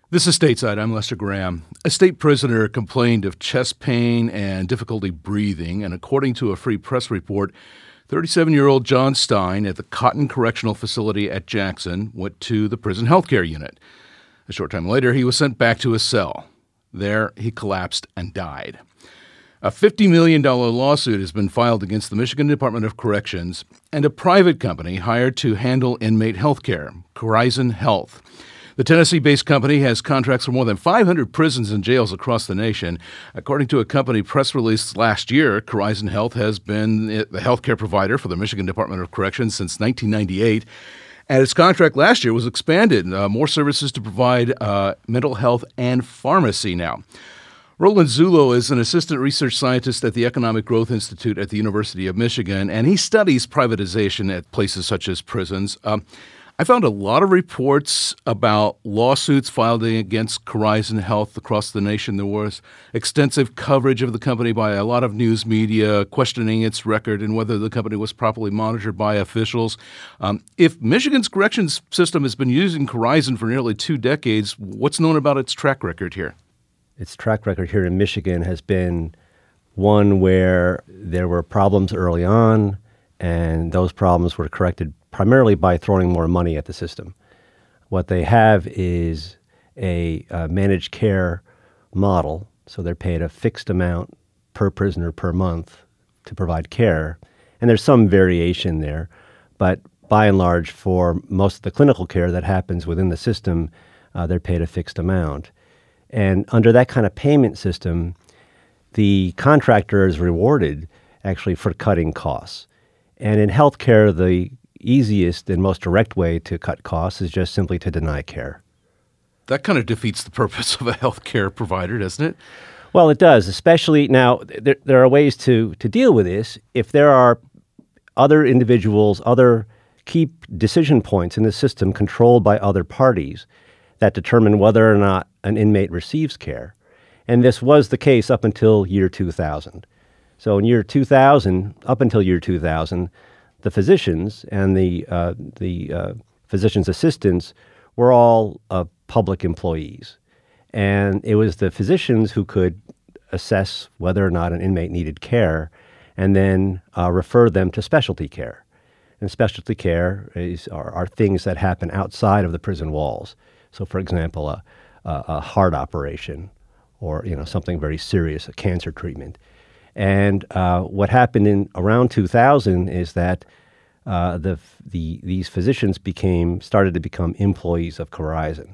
This is Stateside. I'm Lester Graham. A state prisoner complained of chest pain and difficulty breathing, and according to a Free Press report, 37-year-old John Stein at the Cotton Correctional Facility at Jackson went to the prison healthcare unit. A short time later, he was sent back to his cell. There, he collapsed and died. A $50 million lawsuit has been filed against the Michigan Department of Corrections and a private company hired to handle inmate health care, Corizon Health. The Tennessee-based company has contracts for more than 500 prisons and jails across the nation. According to a company press release last year, Corizon Health has been the healthcare provider for the Michigan Department of Corrections since 1998. And its contract last year was expanded, more services to provide mental health and pharmacy now. Roland Zullo is an assistant research scientist at the Economic Growth Institute at the University of Michigan, and he studies privatization at places such as prisons. I found a lot of reports about lawsuits filed against Corizon Health across the nation. There was extensive coverage of the company by a lot of news media, questioning its record and whether the company was properly monitored by officials. If Michigan's corrections system has been using Corizon for nearly 2 decades, what's known about its track record here? Its track record here in Michigan has been one where there were problems early on, and those problems were corrected primarily by throwing more money at the system. What they have is a managed care model, so they're paid a fixed amount per prisoner per month to provide care, and there's some variation there, but by and large, for most of the clinical care that happens within the system, they're paid a fixed amount. And under that kind of payment system, the contractor is rewarded actually for cutting costs. And in healthcare, the easiest and most direct way to cut costs is just simply to deny care. That kind of defeats the purpose of a healthcare provider, doesn't it? Well, it does, especially now there are ways to deal with this. If there are other individuals, other key decision points in the system controlled by other parties that determine whether or not an inmate receives care. And this was the case up until year 2000. So in year 2000, up until year 2000, the physicians and the physician's assistants were all public employees. And it was the physicians who could assess whether or not an inmate needed care and then refer them to specialty care. And specialty care are things that happen outside of the prison walls. So, for example, a heart operation or something very serious, a cancer treatment. And what happened in around 2000 is that these physicians started to become employees of Corizon.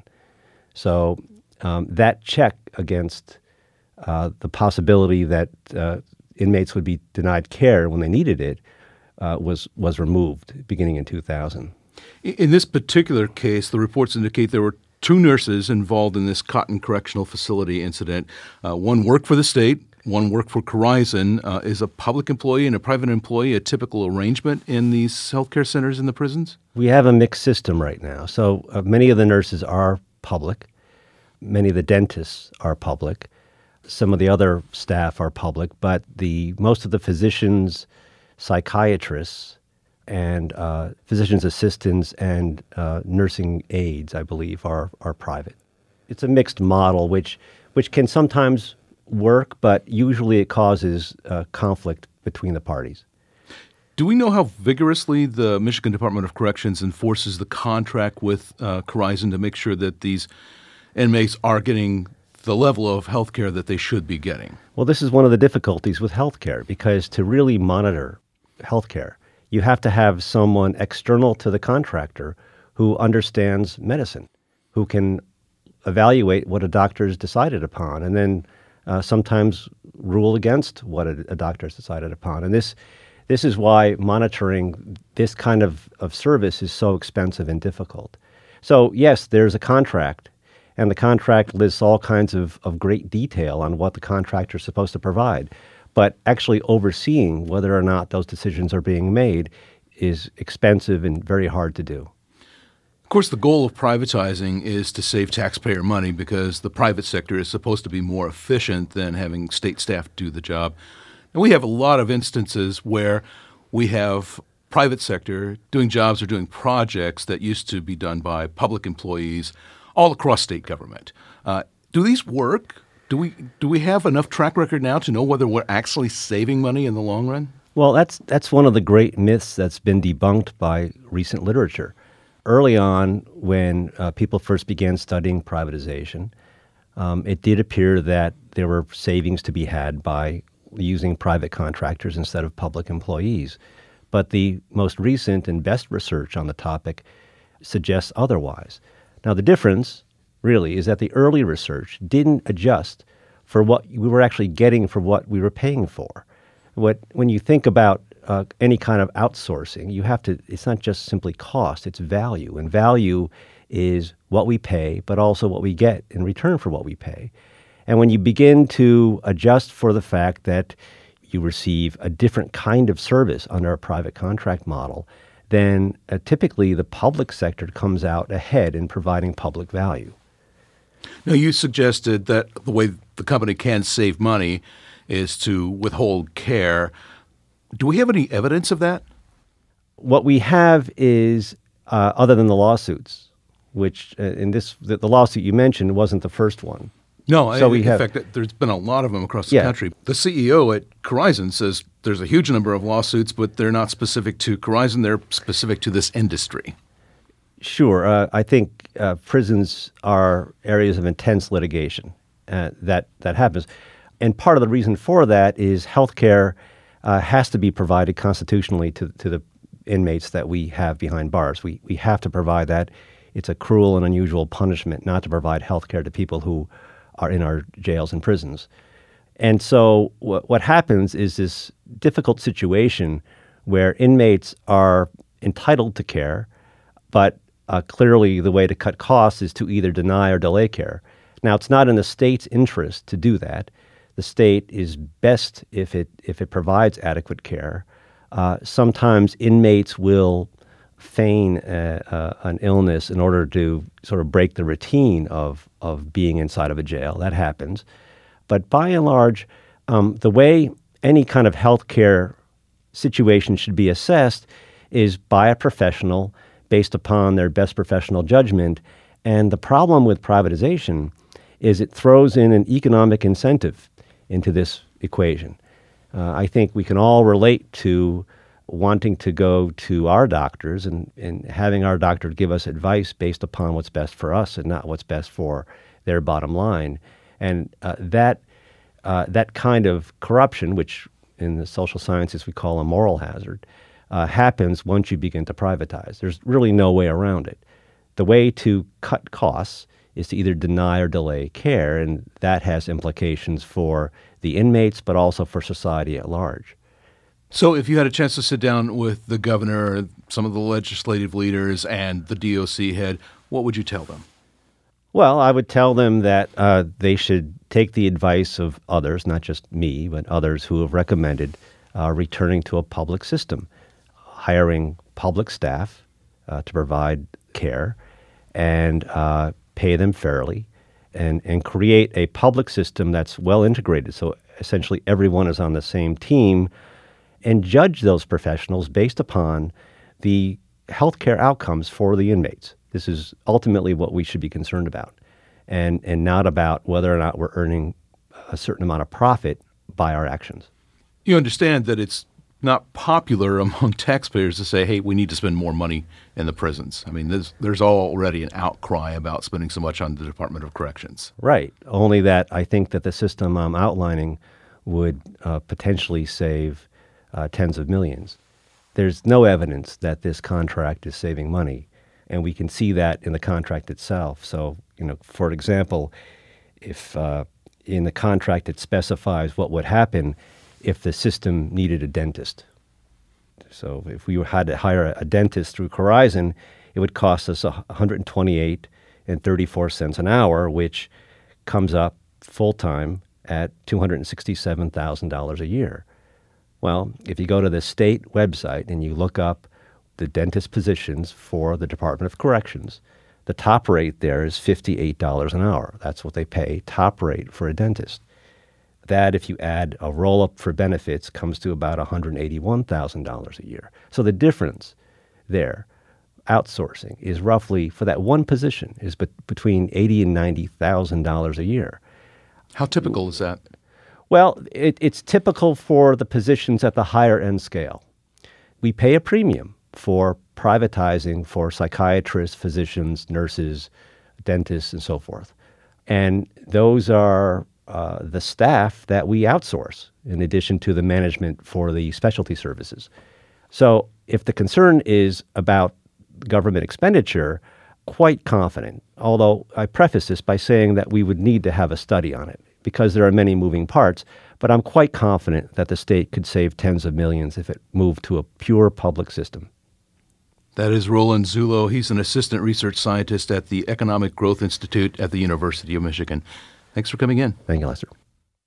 So that check against the possibility that inmates would be denied care when they needed it was removed beginning in 2000. In this particular case, the reports indicate there were 2 nurses involved in this Cotton Correctional Facility incident. One worked for the state, one worked for Corizon. Is a public employee and a private employee a typical arrangement in these healthcare centers in the prisons? We have a mixed system right now. So many of the nurses are public. Many of the dentists are public. Some of the other staff are public, but most of the physicians, psychiatrists, and physician's assistants and nursing aides, I believe, are private. It's a mixed model, which can sometimes work, but usually it causes conflict between the parties. Do we know how vigorously the Michigan Department of Corrections enforces the contract with Corizon to make sure that these inmates are getting the level of health care that they should be getting? Well, this is one of the difficulties with health care, because to really monitor health care, you have to have someone external to the contractor who understands medicine, who can evaluate what a doctor has decided upon, and then sometimes rule against what a doctor has decided upon. And this is why monitoring this kind of service is so expensive and difficult. So yes, there's a contract, and the contract lists all kinds of great detail on what the contractor is supposed to provide. But actually overseeing whether or not those decisions are being made is expensive and very hard to do. Of course, the goal of privatizing is to save taxpayer money because the private sector is supposed to be more efficient than having state staff do the job. And we have a lot of instances where we have private sector doing jobs or doing projects that used to be done by public employees all across state government. Do these work? Do we have enough track record now to know whether we're actually saving money in the long run? Well, that's one of the great myths that's been debunked by recent literature. Early on, when people first began studying privatization, it did appear that there were savings to be had by using private contractors instead of public employees. But the most recent and best research on the topic suggests otherwise. Now, the difference really is that the early research didn't adjust for what we were actually getting for what we were paying for. When you think about any kind of outsourcing, it's not just simply cost, it's value. And value is what we pay, but also what we get in return for what we pay. And when you begin to adjust for the fact that you receive a different kind of service under a private contract model, then typically the public sector comes out ahead in providing public value. Now, you suggested that the way the company can save money is to withhold care. Do we have any evidence of that? What we have is, other than the lawsuits, which the lawsuit you mentioned wasn't the first one. No, in fact, there's been a lot of them across the country. The CEO at Corizon says there's a huge number of lawsuits, but they're not specific to Corizon. They're specific to this industry. Sure. I think prisons are areas of intense litigation that happens. And part of the reason for that is healthcare has to be provided constitutionally to the inmates that we have behind bars. We have to provide that. It's a cruel and unusual punishment not to provide healthcare to people who are in our jails and prisons. And so what happens is this difficult situation where inmates are entitled to care, but clearly the way to cut costs is to either deny or delay care. Now, it's not in the state's interest to do that. The state is best if it provides adequate care. Sometimes inmates will feign an illness in order to sort of break the routine of being inside of a jail. That happens. But by and large, the way any kind of healthcare situation should be assessed is by a professional based upon their best professional judgment. And the problem with privatization is it throws in an economic incentive into this equation. I think we can all relate to wanting to go to our doctors and having our doctor give us advice based upon what's best for us and not what's best for their bottom line. And that kind of corruption, which in the social sciences we call a moral hazard, happens once you begin to privatize. There's really no way around it. The way to cut costs is to either deny or delay care, and that has implications for the inmates, but also for society at large. So if you had a chance to sit down with the governor, some of the legislative leaders, and the DOC head, what would you tell them? Well, I would tell them that they should take the advice of others, not just me, but others who have recommended returning to a public system, hiring public staff to provide care and pay them fairly, and create a public system that's well integrated. So essentially everyone is on the same team, and judge those professionals based upon the healthcare outcomes for the inmates. This is ultimately what we should be concerned about, and not about whether or not we're earning a certain amount of profit by our actions. You understand that it's not popular among taxpayers to say, hey, we need to spend more money in the prisons. I mean, there's already an outcry about spending so much on the Department of Corrections. Right. Only that I think that the system I'm outlining would potentially save tens of millions. There's no evidence that this contract is saving money, and we can see that in the contract itself. So, for example, if in the contract it specifies what would happen if the system needed a dentist. So if we had to hire a dentist through Corizon, it would cost us $128.34 an hour, which comes up full-time at $267,000 a year. Well, if you go to the state website and you look up the dentist positions for the Department of Corrections, the top rate there is $58 an hour. That's what they pay, top rate for a dentist. That, if you add a roll-up for benefits, comes to about $181,000 a year. So the difference there outsourcing is roughly, for that one position, is between $80,000 and $90,000 a year. How typical is that? Well, it's typical for the positions at the higher end scale. We pay a premium for privatizing for psychiatrists, physicians, nurses, dentists, and so forth. And those are the staff that we outsource in addition to the management for the specialty services. So if the concern is about government expenditure, quite confident, although I preface this by saying that we would need to have a study on it because there are many moving parts, but I'm quite confident that the state could save tens of millions if it moved to a pure public system. That is Roland Zullo. He's an assistant research scientist at the Economic Growth Institute at the University of Michigan. Thanks for coming in. Thank you, Lester.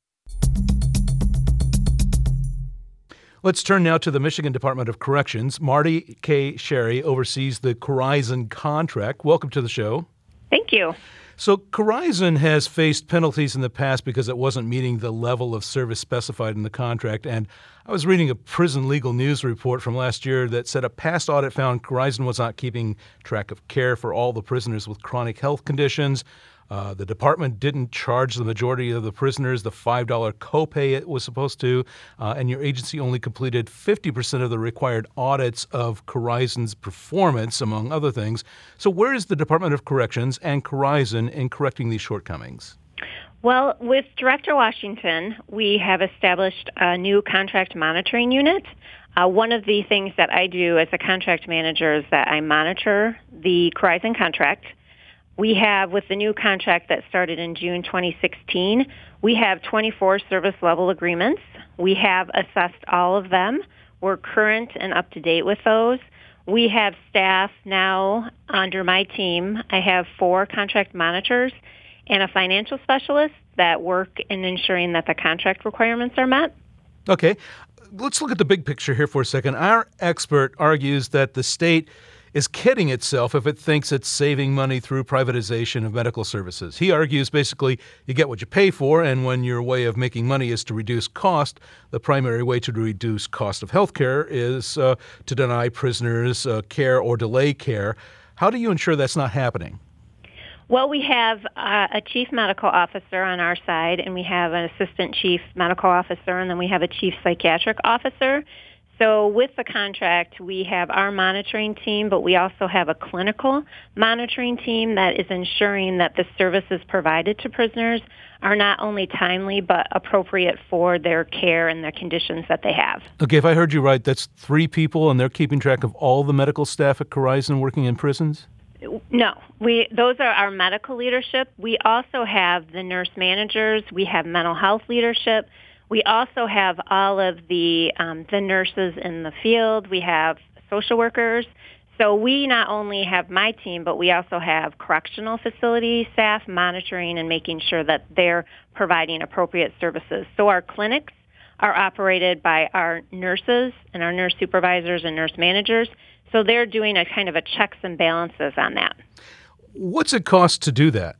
Let's turn now to the Michigan Department of Corrections. Marty K. Sherry oversees the Corizon contract. Welcome to the show. Thank you. So Corizon has faced penalties in the past because it wasn't meeting the level of service specified in the contract. And I was reading a Prison Legal News report from last year that said a past audit found Corizon was not keeping track of care for all the prisoners with chronic health conditions. The department didn't charge the majority of the prisoners the $5 copay it was supposed to, and your agency only completed 50% of the required audits of Corizon's performance, among other things. So where is the Department of Corrections and Corizon in correcting these shortcomings? Well, with Director Washington, we have established a new contract monitoring unit. One of the things that I do as a contract manager is that I monitor the Corizon contract. We have, with the new contract that started in June 2016, we have 24 service level agreements. We have assessed all of them. We're current and up to date with those. We have staff now under my team. I have 4 contract monitors and a financial specialist that work in ensuring that the contract requirements are met. Okay. Let's look at the big picture here for a second. Our expert argues that the state is kidding itself if it thinks it's saving money through privatization of medical services. He argues basically you get what you pay for, and when your way of making money is to reduce cost, the primary way to reduce cost of health care is to deny prisoners care or delay care. How do you ensure that's not happening? Well, we have a chief medical officer on our side, and we have an assistant chief medical officer, and then we have a chief psychiatric officer. So with the contract, we have our monitoring team, but we also have a clinical monitoring team that is ensuring that the services provided to prisoners are not only timely, but appropriate for their care and the conditions that they have. Okay, if I heard you right, that's 3 people, and they're keeping track of all the medical staff at Corizon working in prisons? No, those are our medical leadership. We also have the nurse managers. We have mental health leadership. We also have all of the nurses in the field. We have social workers. So we not only have my team, but we also have correctional facility staff monitoring and making sure that they're providing appropriate services. So our clinics are operated by our nurses and our nurse supervisors and nurse managers. So they're doing a kind of a checks and balances on that. What's it cost to do that?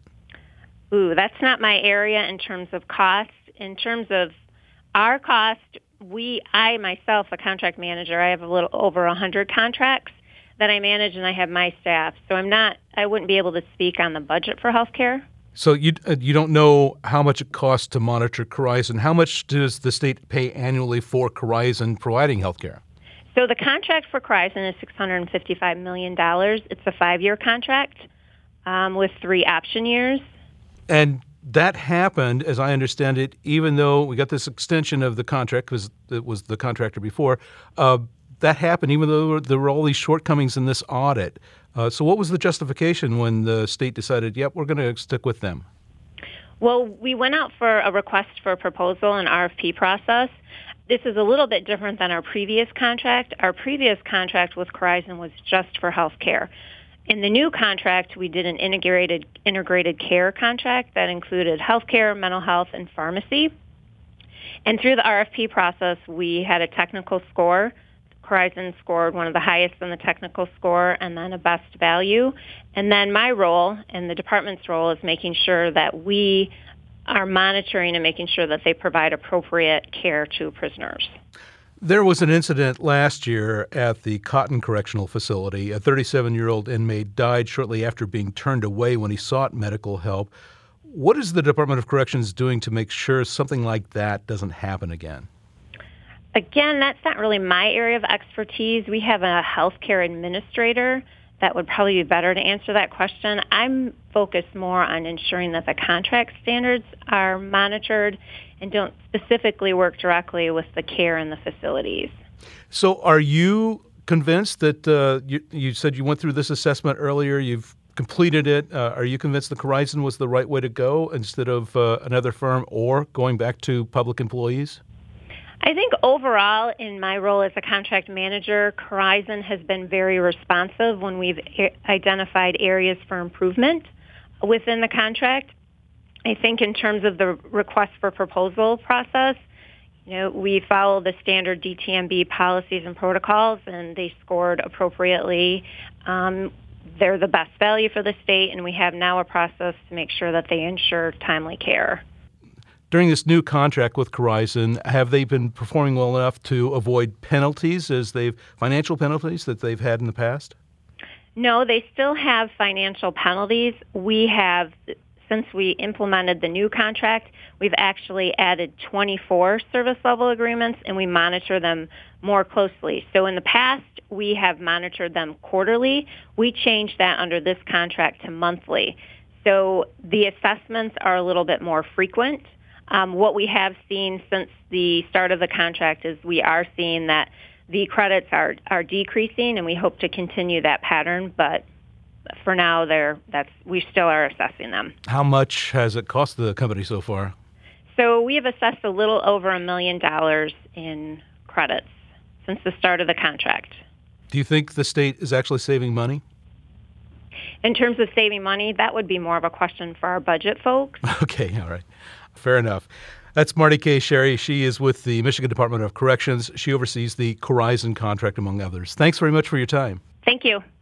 That's not my area in terms of cost. In terms of our cost, I myself, a contract manager, I have a little over 100 contracts that I manage, and I have my staff. So I wouldn't be able to speak on the budget for healthcare. So you don't know how much it costs to monitor Corizon. How much does the state pay annually for Corizon providing healthcare? So the contract for Corizon is $655 million. It's a 5-year contract with 3 option years. And that happened, as I understand it, even though we got this extension of the contract because it was the contractor before. That happened even though there were all these shortcomings in this audit. So what was the justification when the state decided, yep, we're going to stick with them? Well, we went out for a request for a proposal and RFP process. This is a little bit different than our previous contract. Our previous contract with Corizon was just for health care. In the new contract, we did an integrated care contract that included healthcare, mental health, and pharmacy. And through the RFP process, we had a technical score. Corizon scored one of the highest in the technical score, and then a best value. And then my role and the department's role is making sure that we are monitoring and making sure that they provide appropriate care to prisoners. There was an incident last year at the Cotton Correctional Facility. A 37-year-old inmate died shortly after being turned away when he sought medical help. What is the Department of Corrections doing to make sure something like that doesn't happen again? Again, that's not really my area of expertise. We have a healthcare administrator that would probably be better to answer that question. I'm focused more on ensuring that the contract standards are monitored and don't specifically work directly with the care in the facilities. So are you convinced that you said you went through this assessment earlier, you've completed it. Are you convinced that Corizon was the right way to go instead of another firm or going back to public employees? I think overall, in my role as a contract manager, Corizon has been very responsive when we've identified areas for improvement within the contract. I think in terms of the request for proposal process, we follow the standard DTMB policies and protocols, and they scored appropriately. They're the best value for the state, and we have now a process to make sure that they ensure timely care. During this new contract with Corizon, have they been performing well enough to avoid penalties, financial penalties that they've had in the past? No, they still have financial penalties. We have, since we implemented the new contract, we've actually added 24 service level agreements, and we monitor them more closely. So in the past, we have monitored them quarterly. We changed that under this contract to monthly. So the assessments are a little bit more frequent. What we have seen since the start of the contract is we are seeing that the credits are decreasing, and we hope to continue that pattern. But for now, we still are assessing them. How much has it cost the company so far? So we have assessed a little over $1 million in credits since the start of the contract. Do you think the state is actually saving money? In terms of saving money, that would be more of a question for our budget folks. Okay, all right. Fair enough. That's Marty K. Sherry. She is with the Michigan Department of Corrections. She oversees the Corizon contract, among others. Thanks very much for your time. Thank you.